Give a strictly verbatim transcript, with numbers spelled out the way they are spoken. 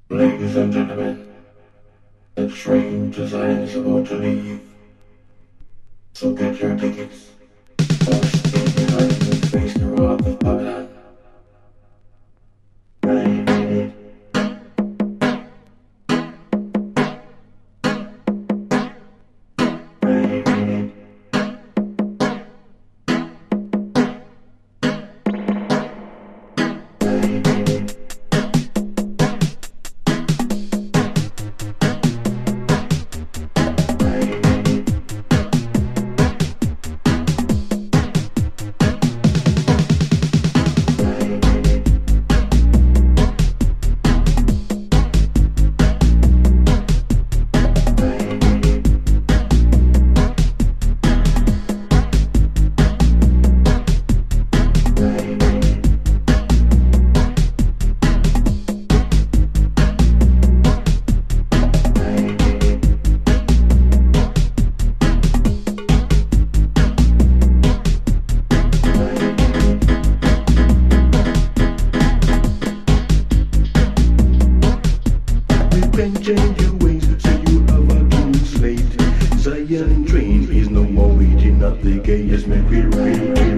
Ladies and gentlemen, the train to Zion is about to leave. So get your tickets. First in the line and face the wrath of Babylon. Nine minutes. Nine minutes. Nine minutes. Change your ways so you have a clean slate. Zion train is no more waiting at the gate. Yes, make we real.